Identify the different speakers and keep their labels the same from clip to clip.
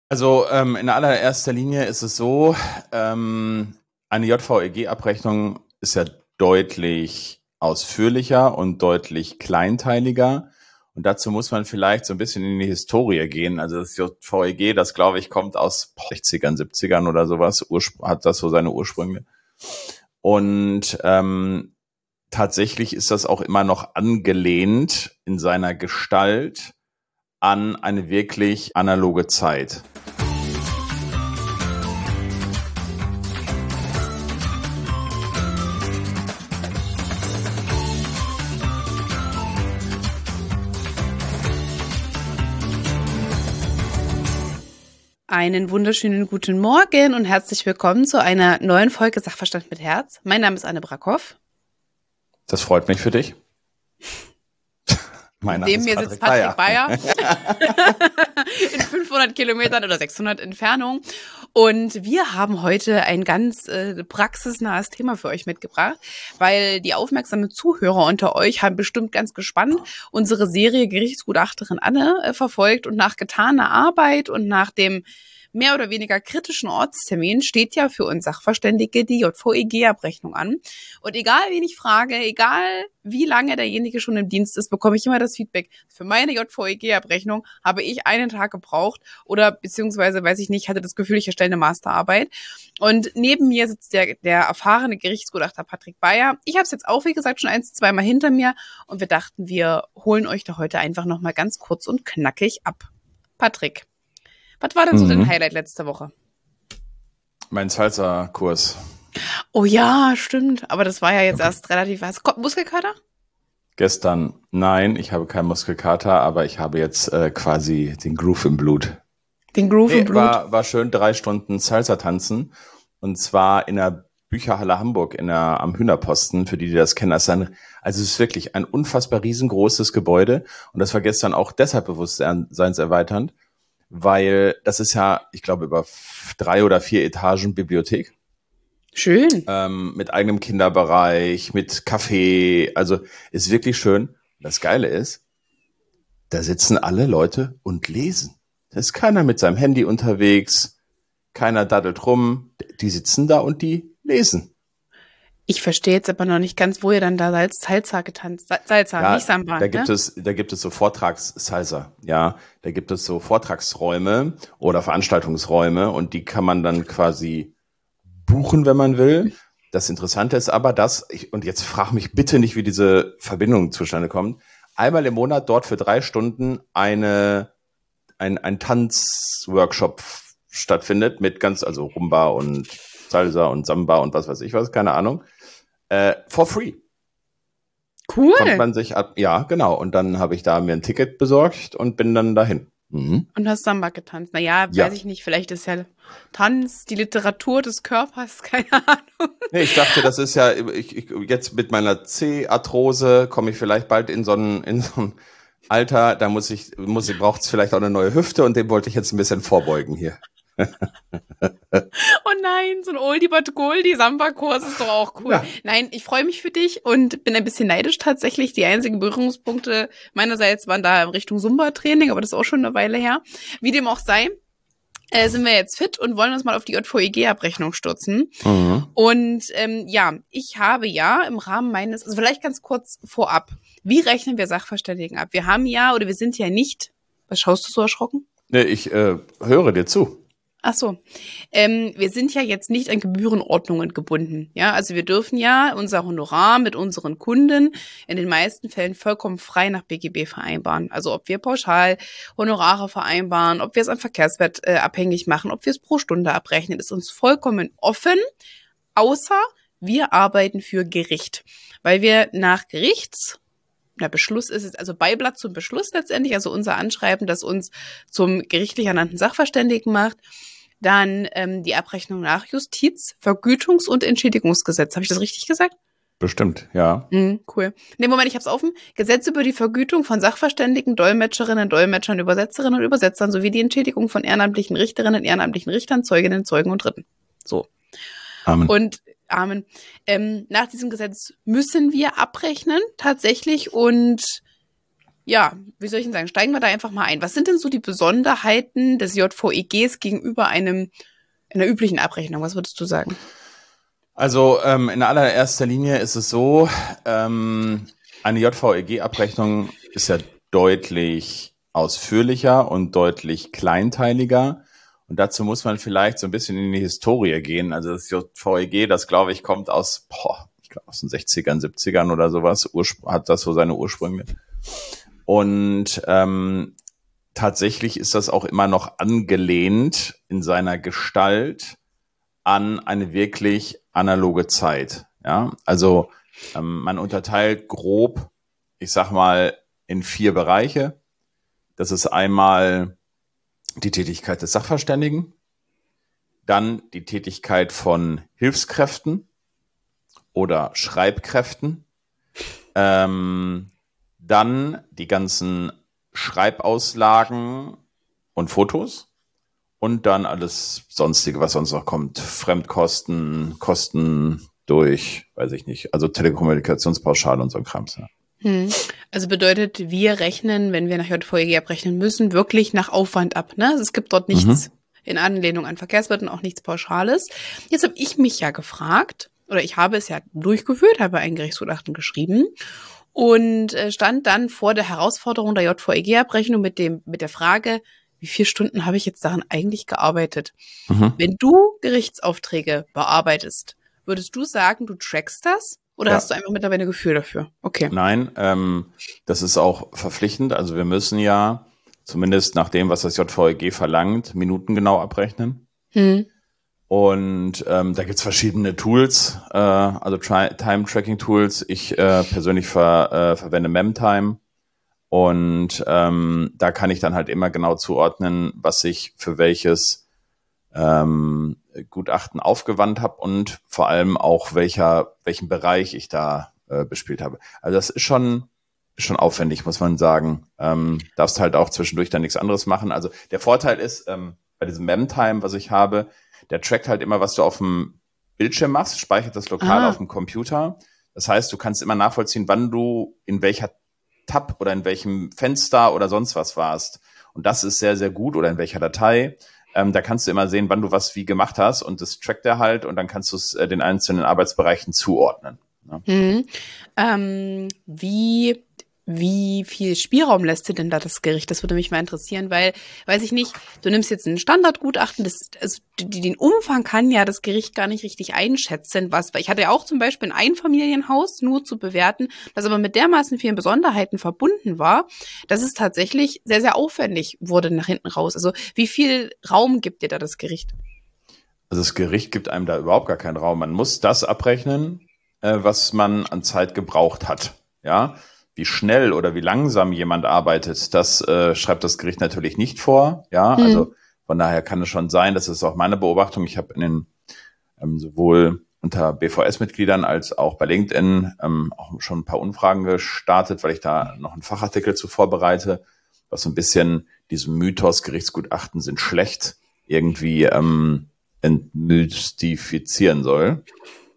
Speaker 1: Also in allererster Linie ist es so, eine JVEG-Abrechnung ist ja deutlich ausführlicher und deutlich kleinteiliger. Und dazu muss man vielleicht so ein bisschen in die Historie gehen. Also das JVEG, das glaube ich, kommt aus 60ern, 70ern oder sowas, hat das so seine Ursprünge. Und tatsächlich ist das auch immer noch angelehnt in seiner Gestalt an eine wirklich analoge Zeit.
Speaker 2: Einen wunderschönen guten Morgen und herzlich willkommen zu einer neuen Folge Sachverstand mit Herz. Mein Name ist Anne Brackhoff.
Speaker 1: Das freut mich für dich.
Speaker 2: Neben mir sitzt Patrick Bayer in 500 Kilometern oder 600 Entfernung. Und wir haben heute ein ganz praxisnahes Thema für euch mitgebracht, weil die aufmerksamen Zuhörer unter euch haben bestimmt ganz gespannt unsere Serie Gerichtsgutachterin Anne verfolgt und nach getaner Arbeit und nach dem mehr oder weniger kritischen Ortstermin steht ja für uns Sachverständige die JVEG-Abrechnung an. Und egal, wen ich frage, egal wie lange derjenige schon im Dienst ist, bekomme ich immer das Feedback. Für meine JVEG-Abrechnung habe ich einen Tag gebraucht oder beziehungsweise, weiß ich nicht, hatte das Gefühl, ich erstelle eine Masterarbeit. Und neben mir sitzt der erfahrene Gerichtsgutachter Patrick Bayer. Ich habe es jetzt auch, wie gesagt, schon 1-2 Mal hinter mir und wir dachten, wir holen euch da heute einfach nochmal ganz kurz und knackig ab. Patrick, was war denn so dein Highlight letzte Woche?
Speaker 1: Mein Salsa-Kurs.
Speaker 2: Oh ja, stimmt. Aber das war ja jetzt erst relativ... Hast du Muskelkater?
Speaker 1: Gestern, nein, ich habe keinen Muskelkater, aber ich habe jetzt quasi den Groove im Blut.
Speaker 2: Den Groove im Blut?
Speaker 1: War schön 3 Stunden Salsa tanzen. Und zwar in der Bücherhalle Hamburg am Hühnerposten, für die das kennen. Also es ist wirklich ein unfassbar riesengroßes Gebäude. Und das war gestern auch deshalb bewusstseinserweiternd, weil das ist ja, ich glaube, über 3 oder 4 Etagen Bibliothek.
Speaker 2: Schön.
Speaker 1: Mit eigenem Kinderbereich, mit Café, also ist wirklich schön. Das Geile ist, da sitzen alle Leute und lesen. Da ist keiner mit seinem Handy unterwegs, keiner daddelt rum, die sitzen da und die lesen.
Speaker 2: Ich verstehe jetzt aber noch nicht ganz, wo ihr dann da Salsa getanzt. Salsa, ja, nicht Samba.
Speaker 1: Da gibt es so Vortragssalsa, ja. Da gibt es so Vortragsräume oder Veranstaltungsräume und die kann man dann quasi buchen, wenn man will. Das Interessante ist aber, und jetzt frag mich bitte nicht, wie diese Verbindung zustande kommt, einmal im Monat dort für 3 Stunden ein Tanzworkshop stattfindet mit also Rumba und Salsa und Samba und was weiß ich was, keine Ahnung. For free.
Speaker 2: Cool.
Speaker 1: Kommt man sich ab, ja, genau. Und dann habe ich da mir ein Ticket besorgt und bin dann dahin.
Speaker 2: Und hast Samba getanzt. Naja, weiß ich nicht, vielleicht ist ja Tanz die Literatur des Körpers, keine Ahnung.
Speaker 1: Nee, ich dachte, das ist ja, jetzt mit meiner C-Arthrose komme ich vielleicht bald in so ein Alter, da braucht es vielleicht auch eine neue Hüfte und dem wollte ich jetzt ein bisschen vorbeugen hier.
Speaker 2: Oh nein, so ein Oldie but Goldie Samba-Kurs ist doch auch cool. Ja. Nein, ich freue mich für dich und bin ein bisschen neidisch tatsächlich. Die einzigen Berührungspunkte meinerseits waren da in Richtung Zumba-Training, aber das ist auch schon eine Weile her. Wie dem auch sei, sind wir jetzt fit und wollen uns mal auf die JVEG-Abrechnung stürzen. Mhm. Und ich habe im Rahmen also vielleicht ganz kurz vorab, wie rechnen wir Sachverständigen ab? Wir sind ja nicht, was schaust du so erschrocken?
Speaker 1: Nee, ich höre dir zu.
Speaker 2: Ach so. Wir sind ja jetzt nicht an Gebührenordnungen gebunden. Ja, also wir dürfen ja unser Honorar mit unseren Kunden in den meisten Fällen vollkommen frei nach BGB vereinbaren. Also ob wir pauschal Honorare vereinbaren, ob wir es am Verkehrswert abhängig machen, ob wir es pro Stunde abrechnen, ist uns vollkommen offen, außer wir arbeiten für Gericht. Weil wir nach Beschluss ist es, also Beiblatt zum Beschluss letztendlich, also unser Anschreiben, das uns zum gerichtlich ernannten Sachverständigen macht, dann die Abrechnung nach Justiz, Vergütungs- und Entschädigungsgesetz. Habe ich das richtig gesagt?
Speaker 1: Bestimmt, ja.
Speaker 2: Cool. Nee, Moment, ich hab's offen. Gesetz über die Vergütung von Sachverständigen, Dolmetscherinnen, Dolmetschern, Übersetzerinnen und Übersetzern sowie die Entschädigung von ehrenamtlichen Richterinnen, ehrenamtlichen Richtern, Zeuginnen, Zeugen und Dritten. So.
Speaker 1: Amen.
Speaker 2: Und Amen. Nach diesem Gesetz müssen wir abrechnen, tatsächlich. Und ja, wie soll ich denn sagen, steigen wir da einfach mal ein. Was sind denn so die Besonderheiten des JVEGs gegenüber einer üblichen Abrechnung? Was würdest du sagen?
Speaker 1: Also in allererster Linie ist es so, eine JVEG-Abrechnung ist ja deutlich ausführlicher und deutlich kleinteiliger. Und dazu muss man vielleicht so ein bisschen in die Historie gehen. Also das JVEG, das glaube ich, kommt aus den 60ern, 70ern oder sowas, hat das so seine Ursprünge. Und tatsächlich ist das auch immer noch angelehnt in seiner Gestalt an eine wirklich analoge Zeit. Ja, also man unterteilt grob, ich sag mal, in 4 Bereiche. Das ist einmal die Tätigkeit des Sachverständigen, dann die Tätigkeit von Hilfskräften oder Schreibkräften, dann die ganzen Schreibauslagen und Fotos und dann alles Sonstige, was sonst noch kommt. Fremdkosten, Kosten durch, weiß ich nicht, also Telekommunikationspauschale und so ein Krams. Ja.
Speaker 2: Also bedeutet, wir rechnen, wenn wir nach JVEG abrechnen müssen, wirklich nach Aufwand ab. Ne? Also es gibt dort nichts in Anlehnung an Verkehrswert und auch nichts Pauschales. Jetzt habe ich mich ja gefragt, oder ich habe es ja durchgeführt, habe ein Gerichtsgutachten geschrieben und stand dann vor der Herausforderung der JVEG-Abrechnung mit der Frage, wie viele Stunden habe ich jetzt daran eigentlich gearbeitet? Wenn du Gerichtsaufträge bearbeitest, würdest du sagen, du trackst das? Oder hast du einfach mittlerweile ein Gefühl dafür? Okay.
Speaker 1: Nein, das ist auch verpflichtend. Also wir müssen ja, zumindest nach dem, was das JVEG verlangt, minutengenau abrechnen. Und da gibt's verschiedene Tools, also Time-Tracking-Tools. Ich persönlich verwende Memtime. Und da kann ich dann halt immer genau zuordnen, was ich für welches Gutachten aufgewandt habe und vor allem auch welchen Bereich ich da bespielt habe. Also das ist schon aufwendig, muss man sagen. Darfst halt auch zwischendurch dann nichts anderes machen. Also der Vorteil ist, bei diesem Memtime, was ich habe, der trackt halt immer, was du auf dem Bildschirm machst, speichert das lokal auf dem Computer. Das heißt, du kannst immer nachvollziehen, wann du in welcher Tab oder in welchem Fenster oder sonst was warst. Und das ist sehr, sehr gut, oder in welcher Datei. Da kannst du immer sehen, wann du was wie gemacht hast, und das trackt er halt, und dann kannst du es den einzelnen Arbeitsbereichen zuordnen.
Speaker 2: Ne? Wie viel Spielraum lässt dir denn da das Gericht? Das würde mich mal interessieren, weil, weiß ich nicht, du nimmst jetzt ein Standardgutachten, den Umfang kann ja das Gericht gar nicht richtig einschätzen, weil ich hatte ja auch zum Beispiel ein Einfamilienhaus nur zu bewerten, das aber mit dermaßen vielen Besonderheiten verbunden war, dass es tatsächlich sehr, sehr aufwendig wurde nach hinten raus. Also wie viel Raum gibt dir da das Gericht?
Speaker 1: Also das Gericht gibt einem da überhaupt gar keinen Raum. Man muss das abrechnen, was man an Zeit gebraucht hat. Ja, wie schnell oder wie langsam jemand arbeitet, das schreibt das Gericht natürlich nicht vor. Ja, also von daher kann es schon sein, das ist auch meine Beobachtung. Ich habe sowohl unter BVS-Mitgliedern als auch bei LinkedIn auch schon ein paar Umfragen gestartet, weil ich da noch einen Fachartikel zu vorbereite, was so ein bisschen diesem Mythos Gerichtsgutachten sind schlecht irgendwie entmystifizieren soll.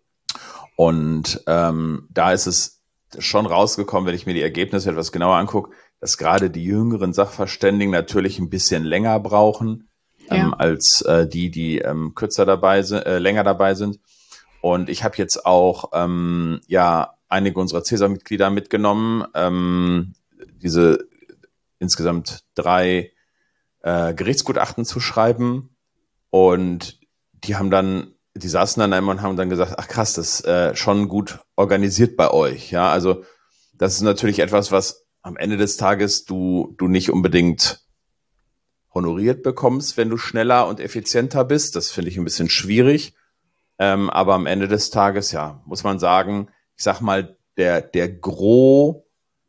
Speaker 1: Und da ist es schon rausgekommen, wenn ich mir die Ergebnisse etwas genauer angucke, dass gerade die jüngeren Sachverständigen natürlich ein bisschen länger brauchen als die kürzer dabei sind, länger dabei sind. Und ich habe jetzt auch einige unserer CESA-Mitglieder mitgenommen, diese insgesamt 3 Gerichtsgutachten zu schreiben. Und die saßen dann einmal und haben dann gesagt, ach krass, das ist schon gut organisiert bei euch. Ja, also das ist natürlich etwas, was am Ende des Tages du nicht unbedingt honoriert bekommst, wenn du schneller und effizienter bist. Das finde ich ein bisschen schwierig. Aber am Ende des Tages, ja, muss man sagen, ich sag mal, der Gros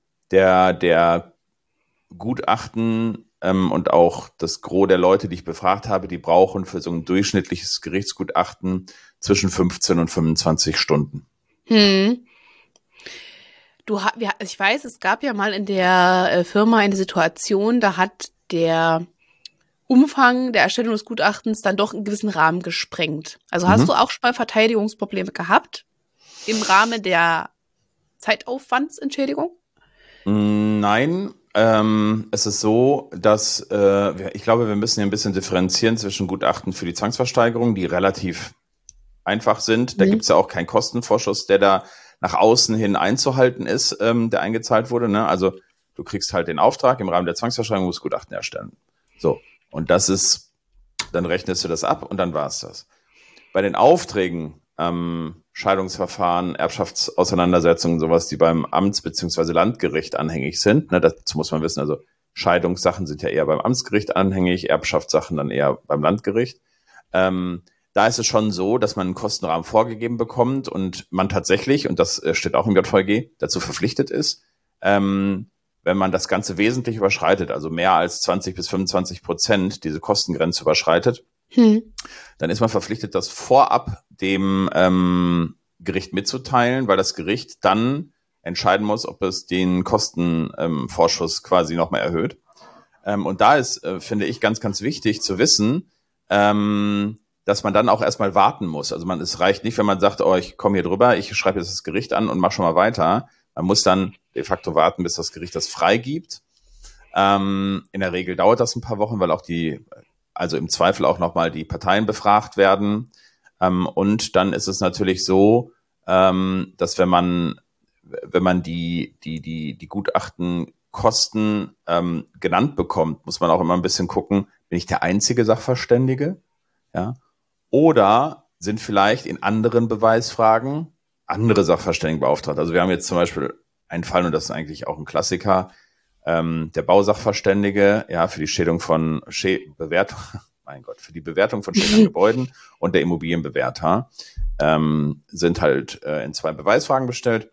Speaker 1: der Gutachten und auch das Gros der Leute, die ich befragt habe, die brauchen für so ein durchschnittliches Gerichtsgutachten zwischen 15 und 25 Stunden.
Speaker 2: Ich weiß, es gab ja mal in der Firma eine Situation, da hat der Umfang der Erstellung des Gutachtens dann doch einen gewissen Rahmen gesprengt. Also hast du auch schon mal Verteidigungsprobleme gehabt im Rahmen der Zeitaufwandsentschädigung?
Speaker 1: Nein, Es ist so, dass ich glaube, wir müssen hier ein bisschen differenzieren zwischen Gutachten für die Zwangsversteigerung, die relativ einfach sind. Da gibt es ja auch keinen Kostenvorschuss, der da nach außen hin einzuhalten ist, der eingezahlt wurde. Ne? Also du kriegst halt den Auftrag, im Rahmen der Zwangsversteigerung musst du Gutachten erstellen. So, und das ist, dann rechnest du das ab und dann war es das. Bei den Aufträgen, Scheidungsverfahren, Erbschaftsauseinandersetzungen, sowas, die beim Amts- bzw. Landgericht anhängig sind. Ne, dazu muss man wissen, also Scheidungssachen sind ja eher beim Amtsgericht anhängig, Erbschaftssachen dann eher beim Landgericht. Da ist es schon so, dass man einen Kostenrahmen vorgegeben bekommt und man tatsächlich, und das steht auch im JVG, dazu verpflichtet ist, wenn man das Ganze wesentlich überschreitet, also mehr als 20-25% diese Kostengrenze überschreitet, dann ist man verpflichtet, das vorab dem Gericht mitzuteilen, weil das Gericht dann entscheiden muss, ob es den Kostenvorschuss quasi nochmal erhöht. Und da ist, finde ich, ganz, ganz wichtig zu wissen, dass man dann auch erstmal warten muss. Also es reicht nicht, wenn man sagt, oh, ich komme hier drüber, ich schreibe jetzt das Gericht an und mache schon mal weiter. Man muss dann de facto warten, bis das Gericht das freigibt. In der Regel dauert das ein paar Wochen, weil auch also im Zweifel auch nochmal die Parteien befragt werden. Und dann ist es natürlich so, dass wenn man die Gutachtenkosten genannt bekommt, muss man auch immer ein bisschen gucken, bin ich der einzige Sachverständige? Ja? Oder sind vielleicht in anderen Beweisfragen andere Sachverständige beauftragt? Also wir haben jetzt zum Beispiel einen Fall, und das ist eigentlich auch ein Klassiker, der Bausachverständige, ja, für die Schädigung von Bewertung, mein Gott, für die Bewertung von Schäden an Gebäuden und der Immobilienbewerter sind halt in 2 Beweisfragen bestellt.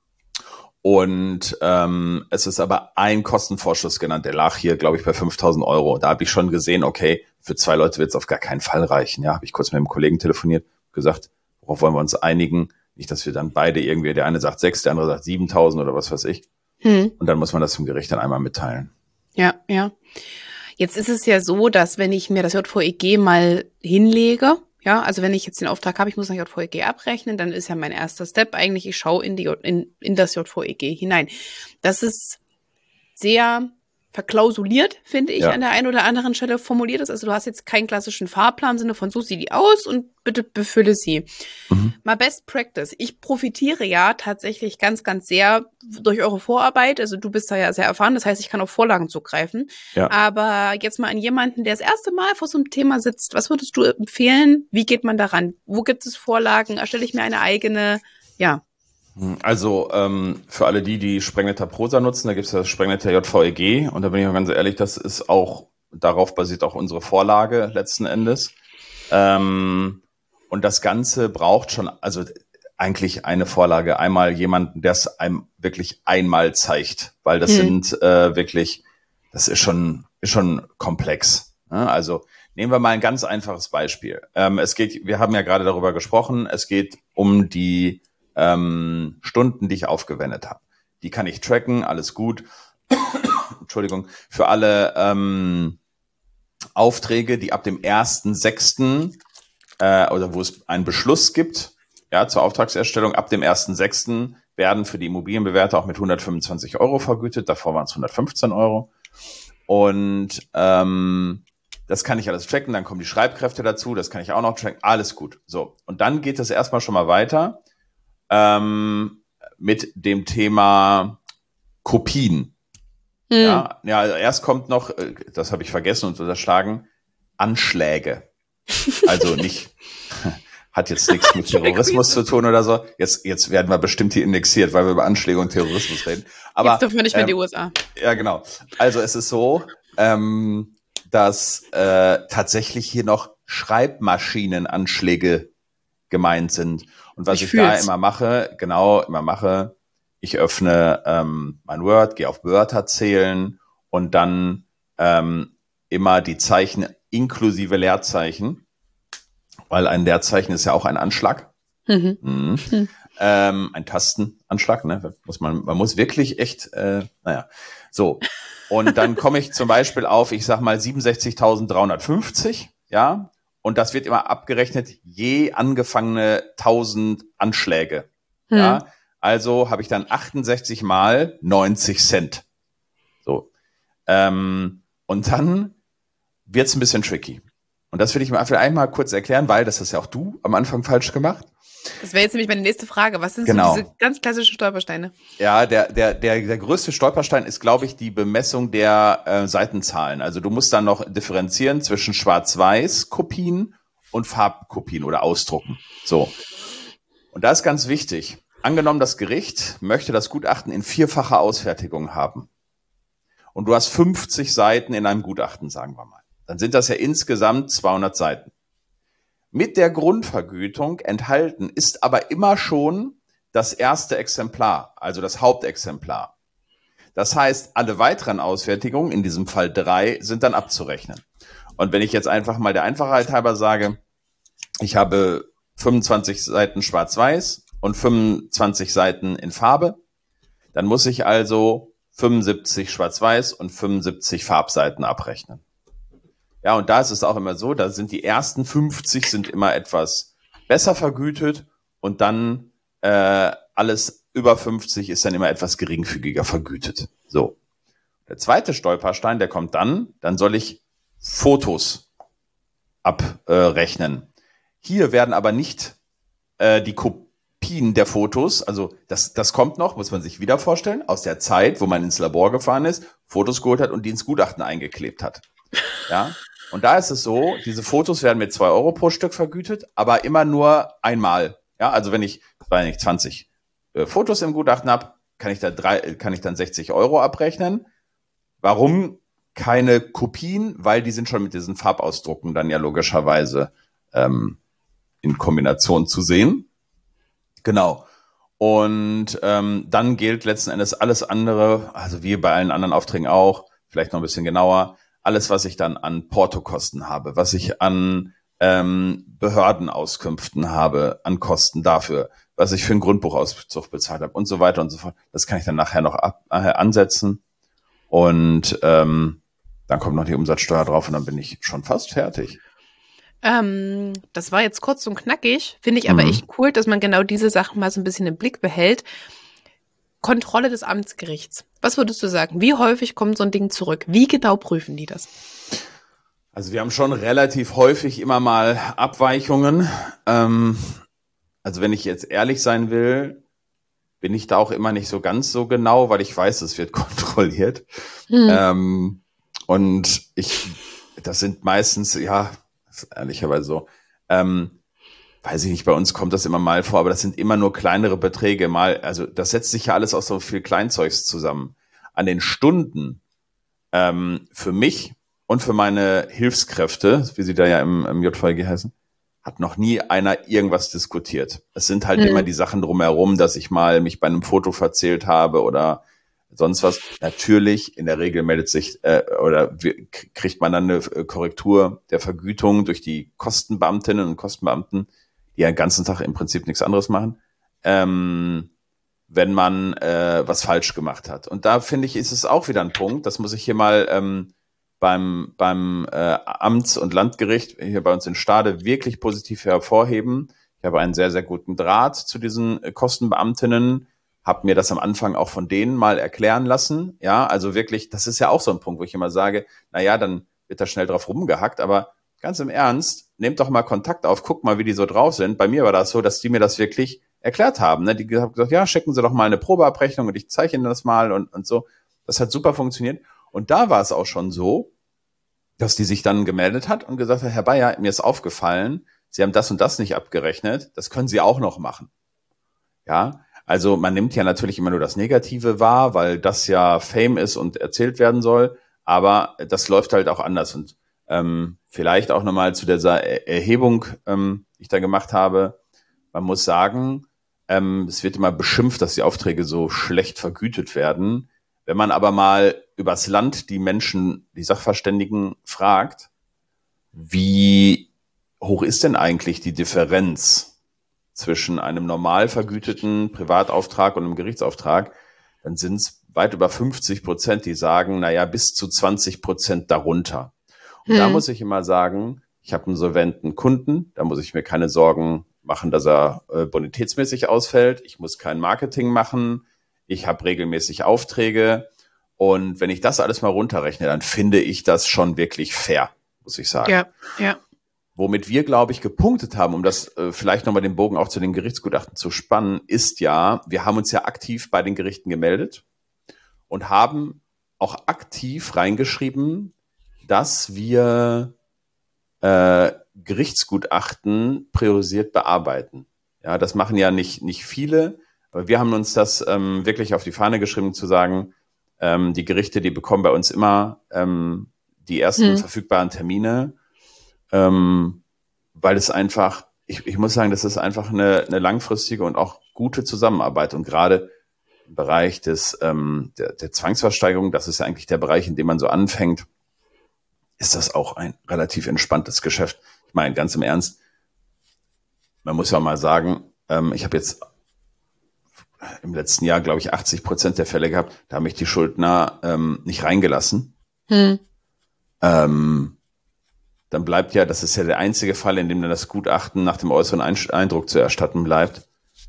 Speaker 1: Und es ist aber ein Kostenvorschuss genannt, der lag hier, glaube ich, bei 5.000 Euro. Da habe ich schon gesehen, okay, für 2 Leute wird es auf gar keinen Fall reichen. Ja, habe ich kurz mit einem Kollegen telefoniert, gesagt, worauf wollen wir uns einigen? Nicht, dass wir dann beide irgendwie, der eine sagt 6, der andere sagt 7.000 oder was weiß ich. Und dann muss man das dem Gericht dann einmal mitteilen.
Speaker 2: Ja, ja. Jetzt ist es ja so, dass wenn ich mir das JVEG mal hinlege, ja, also wenn ich jetzt den Auftrag habe, ich muss nach JVEG abrechnen, dann ist ja mein erster Step eigentlich, ich schaue in das JVEG hinein. Das ist sehr verklausuliert, finde ich, an der einen oder anderen Stelle formuliert ist. Also du hast jetzt keinen klassischen Fahrplan im Sinne von so sieht die aus und bitte befülle sie. Mal Best Practice. Ich profitiere ja tatsächlich ganz, ganz sehr durch eure Vorarbeit. Also du bist da ja sehr erfahren, das heißt, ich kann auf Vorlagen zugreifen. Ja. Aber jetzt mal an jemanden, der das erste Mal vor so einem Thema sitzt, was würdest du empfehlen? Wie geht man daran? Wo gibt es Vorlagen? Erstelle ich mir eine eigene? Ja.
Speaker 1: Also für alle die Sprengnetter Prosa nutzen, da gibt es das Sprengnetter JVEG und da bin ich auch ganz ehrlich, das ist auch, darauf basiert auch unsere Vorlage letzten Endes. Und das Ganze braucht schon, also eigentlich eine Vorlage, einmal jemanden, der es einem wirklich einmal zeigt, weil das sind wirklich, das ist schon komplex. Ne? Also nehmen wir mal ein ganz einfaches Beispiel. Wir haben ja gerade darüber gesprochen, es geht um die Stunden, die ich aufgewendet habe. Die kann ich tracken, alles gut. Entschuldigung. Für alle Aufträge, die ab dem 1.6. Oder wo es einen Beschluss gibt, ja, zur Auftragserstellung, ab dem 1.6. werden für die Immobilienbewerter auch mit 125 Euro vergütet. Davor waren es 115 Euro. Und das kann ich alles tracken. Dann kommen die Schreibkräfte dazu. Das kann ich auch noch tracken. Alles gut. So. Und dann geht es erstmal schon mal weiter mit dem Thema Kopien. Ja, also erst kommt noch, das habe ich vergessen und unterschlagen, Anschläge. Also nicht, hat jetzt nichts mit Terrorismus zu tun oder so. Jetzt werden wir bestimmt hier indexiert, weil wir über Anschläge und Terrorismus reden. Aber
Speaker 2: jetzt dürfen wir nicht mehr in die USA.
Speaker 1: Ja, genau. Also es ist so, dass tatsächlich hier noch Schreibmaschinenanschläge gemeint sind. Und was ich da immer mache, ich öffne mein Word, gehe auf Wörter zählen und dann immer die Zeichen inklusive Leerzeichen, weil ein Leerzeichen ist ja auch ein Anschlag. Ein Tastenanschlag, ne? Man muss wirklich echt, so. Und dann komme ich zum Beispiel auf, ich sag mal 67.350, ja. Und das wird immer abgerechnet, je angefangene 1000 Anschläge. Ja, also habe ich dann 68 mal 90 Cent. So, Und dann wird es ein bisschen tricky. Und das will ich mir einmal kurz erklären, weil das hast ja auch du am Anfang falsch gemacht.
Speaker 2: Das wäre jetzt nämlich meine nächste Frage. Was sind so diese ganz klassischen Stolpersteine?
Speaker 1: Ja, der größte Stolperstein ist, glaube ich, die Bemessung der Seitenzahlen. Also du musst dann noch differenzieren zwischen Schwarz-Weiß-Kopien und Farbkopien oder Ausdrucken. So. Und da ist ganz wichtig. Angenommen, das Gericht möchte das Gutachten in 4-facher Ausfertigung haben. Und du hast 50 Seiten in einem Gutachten, sagen wir mal. Dann sind das ja insgesamt 200 Seiten. Mit der Grundvergütung enthalten ist aber immer schon das erste Exemplar, also das Hauptexemplar. Das heißt, alle weiteren Ausfertigungen, in diesem Fall 3, sind dann abzurechnen. Und wenn ich jetzt einfach mal der Einfachheit halber sage, ich habe 25 Seiten schwarz-weiß und 25 Seiten in Farbe, dann muss ich also 75 schwarz-weiß und 75 Farbseiten abrechnen. Ja, und da ist es auch immer so, da sind die ersten 50 sind immer etwas besser vergütet und dann alles über 50 ist dann immer etwas geringfügiger vergütet. So. Der zweite Stolperstein, der kommt dann soll ich Fotos abrechnen. Hier werden aber nicht die Kopien der Fotos, also das kommt noch, muss man sich wieder vorstellen, aus der Zeit, wo man ins Labor gefahren ist, Fotos geholt hat und die ins Gutachten eingeklebt hat. Ja. Und da ist es so, diese Fotos werden mit 2 Euro pro Stück vergütet, aber immer nur einmal. Ja, also wenn ich 20 Fotos im Gutachten habe, kann ich dann 60 Euro abrechnen. Warum keine Kopien? Weil die sind schon mit diesen Farbausdrucken dann ja logischerweise in Kombination zu sehen. Genau. Und dann gilt letzten Endes alles andere, also wie bei allen anderen Aufträgen auch, vielleicht noch ein bisschen genauer, alles, was ich dann an Portokosten habe, was ich an Behördenauskünften habe, an Kosten dafür, was ich für einen Grundbuchauszug bezahlt habe und so weiter und so fort, das kann ich dann nachher noch ansetzen. Und dann kommt noch die Umsatzsteuer drauf und dann bin ich schon fast fertig.
Speaker 2: Das war jetzt kurz und knackig, finde ich aber echt cool, dass man genau diese Sachen mal so ein bisschen im Blick behält. Kontrolle des Amtsgerichts. Was würdest du sagen? Wie häufig kommt so ein Ding zurück? Wie genau prüfen die das?
Speaker 1: Also wir haben schon relativ häufig immer mal Abweichungen. Also wenn ich jetzt ehrlich sein will, bin ich da auch immer nicht so ganz so genau, weil ich weiß, es wird kontrolliert. Und das sind meistens, ja, ehrlicherweise so, weiß ich nicht, bei uns kommt das immer mal vor, aber das sind immer nur kleinere Beträge. Also das setzt sich ja alles aus so viel Kleinzeugs zusammen. An den Stunden für mich und für meine Hilfskräfte, wie sie da ja im JVG heißen, hat noch nie einer irgendwas diskutiert. Es sind halt immer die Sachen drumherum, dass ich mal mich bei einem Foto verzählt habe oder sonst was. Natürlich, in der Regel meldet sich kriegt man dann eine Korrektur der Vergütung durch die Kostenbeamtinnen und Kostenbeamten, die ja den ganzen Tag im Prinzip nichts anderes machen, wenn man was falsch gemacht hat. Und da finde ich, ist es auch wieder ein Punkt, das muss ich hier mal beim Amts- und Landgericht hier bei uns in Stade wirklich positiv hervorheben. Ich habe einen sehr, sehr guten Draht zu diesen Kostenbeamtinnen, habe mir das am Anfang auch von denen mal erklären lassen. Ja, also wirklich, das ist ja auch so ein Punkt, wo ich immer sage, naja, dann wird da schnell drauf rumgehackt, aber ganz im Ernst, nehmt doch mal Kontakt auf, guckt mal, wie die so drauf sind. Bei mir war das so, dass die mir das wirklich erklärt haben. Ne? Die haben gesagt, ja, schicken Sie doch mal eine Probeabrechnung und ich zeige Ihnen das mal und so. Das hat super funktioniert. Und da war es auch schon so, dass die sich dann gemeldet hat und gesagt hat, Herr Bayer, mir ist aufgefallen, Sie haben das und das nicht abgerechnet, das können Sie auch noch machen. Ja, also man nimmt ja natürlich immer nur das Negative wahr, weil das ja Fame ist und erzählt werden soll, aber das läuft halt auch anders. Und vielleicht auch nochmal zu dieser Erhebung, die ich da gemacht habe. Man muss sagen, es wird immer beschimpft, dass die Aufträge so schlecht vergütet werden. Wenn man aber mal übers Land die Menschen, die Sachverständigen fragt, wie hoch ist denn eigentlich die Differenz zwischen einem normal vergüteten Privatauftrag und einem Gerichtsauftrag, dann sind es weit über 50%, die sagen, naja, bis zu 20% darunter. Und da muss ich immer sagen, ich habe einen solventen Kunden, da muss ich mir keine Sorgen machen, dass er bonitätsmäßig ausfällt. Ich muss kein Marketing machen. Ich habe regelmäßig Aufträge Und wenn ich das alles mal runterrechne, dann finde ich das schon wirklich fair, muss ich sagen.
Speaker 2: Ja.
Speaker 1: Womit wir, glaube ich, gepunktet haben, um das vielleicht nochmal den Bogen auch zu den Gerichtsgutachten zu spannen, ist ja, wir haben uns ja aktiv bei den Gerichten gemeldet und haben auch aktiv reingeschrieben, dass wir Gerichtsgutachten priorisiert bearbeiten. Ja, das machen ja nicht viele, aber wir haben uns das wirklich auf die Fahne geschrieben, zu sagen, die Gerichte, die bekommen bei uns immer die ersten verfügbaren Termine, weil es einfach, ich muss sagen, das ist einfach eine langfristige und auch gute Zusammenarbeit. Und gerade im Bereich der Zwangsversteigerung, das ist ja eigentlich der Bereich, in dem man so anfängt, ist das auch ein relativ entspanntes Geschäft. Ich meine, ganz im Ernst, man muss ja mal sagen, ich habe jetzt im letzten Jahr, glaube ich, 80% der Fälle gehabt, da haben mich die Schuldner nicht reingelassen. Dann bleibt ja, das ist ja der einzige Fall, in dem dann das Gutachten nach dem äußeren Eindruck zu erstatten bleibt.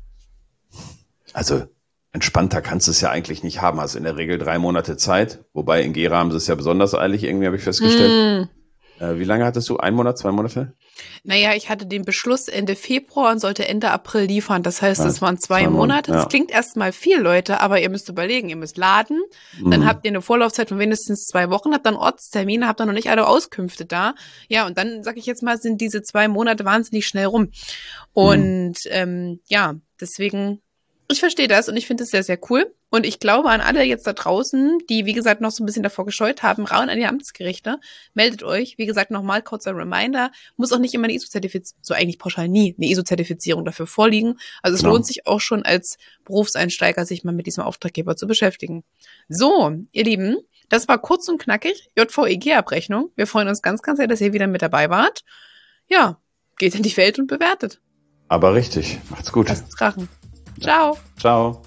Speaker 1: Also entspannter kannst du es ja eigentlich nicht haben. Also in der Regel 3 Monate Zeit, wobei in Gera haben sie es ja besonders eilig, irgendwie habe ich festgestellt. Wie lange hattest du? 1 Monat, 2 Monate?
Speaker 2: Naja, ich hatte den Beschluss Ende Februar und sollte Ende April liefern. Das heißt, es waren 2 Monate. Das klingt erstmal viel, Leute, aber ihr müsst überlegen, ihr müsst laden. Dann habt ihr eine Vorlaufzeit von mindestens 2 Wochen, habt dann Ortstermine, habt dann noch nicht alle Auskünfte da. Ja, und dann, sag ich jetzt mal, sind diese 2 Monate wahnsinnig schnell rum. Und deswegen, ich verstehe das und ich finde es sehr, sehr cool. Und ich glaube an alle jetzt da draußen, die, wie gesagt, noch so ein bisschen davor gescheut haben, rauen an die Amtsgerichte, meldet euch. Wie gesagt, nochmal kurzer Reminder, muss auch nicht immer eine ISO-Zertifizierung, so eigentlich pauschal nie, eine ISO-Zertifizierung dafür vorliegen. Also es lohnt sich auch schon als Berufseinsteiger, sich mal mit diesem Auftraggeber zu beschäftigen. So, ihr Lieben, das war kurz und knackig, JVEG-Abrechnung. Wir freuen uns ganz, ganz sehr, dass ihr wieder mit dabei wart. Ja, geht in die Welt und bewertet.
Speaker 1: Aber richtig, macht's gut.
Speaker 2: Lasst uns krachen. Ciao.
Speaker 1: Ciao.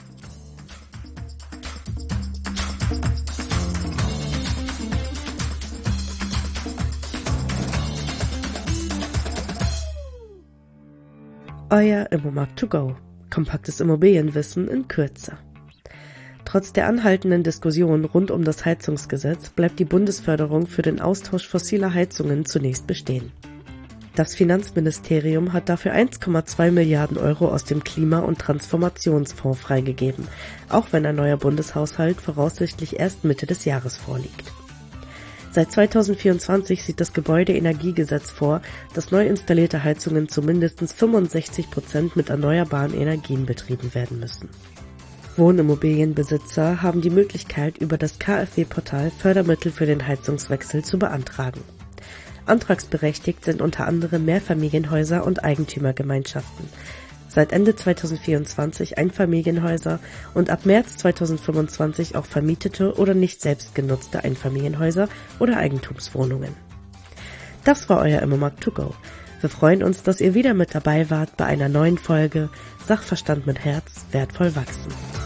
Speaker 3: Euer Immomarkt to go. Kompaktes Immobilienwissen in Kürze. Trotz der anhaltenden Diskussion rund um das Heizungsgesetz bleibt die Bundesförderung für den Austausch fossiler Heizungen zunächst bestehen. Das Finanzministerium hat dafür 1,2 Milliarden Euro aus dem Klima- und Transformationsfonds freigegeben, auch wenn ein neuer Bundeshaushalt voraussichtlich erst Mitte des Jahres vorliegt. Seit 2024 sieht das Gebäudeenergiegesetz vor, dass neu installierte Heizungen zu mindestens 65% mit erneuerbaren Energien betrieben werden müssen. Wohnimmobilienbesitzer haben die Möglichkeit, über das KfW-Portal Fördermittel für den Heizungswechsel zu beantragen. Antragsberechtigt sind unter anderem Mehrfamilienhäuser und Eigentümergemeinschaften. Seit Ende 2024 Einfamilienhäuser und ab März 2025 auch vermietete oder nicht selbst genutzte Einfamilienhäuser oder Eigentumswohnungen. Das war euer Immomarkt to go. Wir freuen uns, dass ihr wieder mit dabei wart bei einer neuen Folge Sachverstand mit Herz, wertvoll wachsen.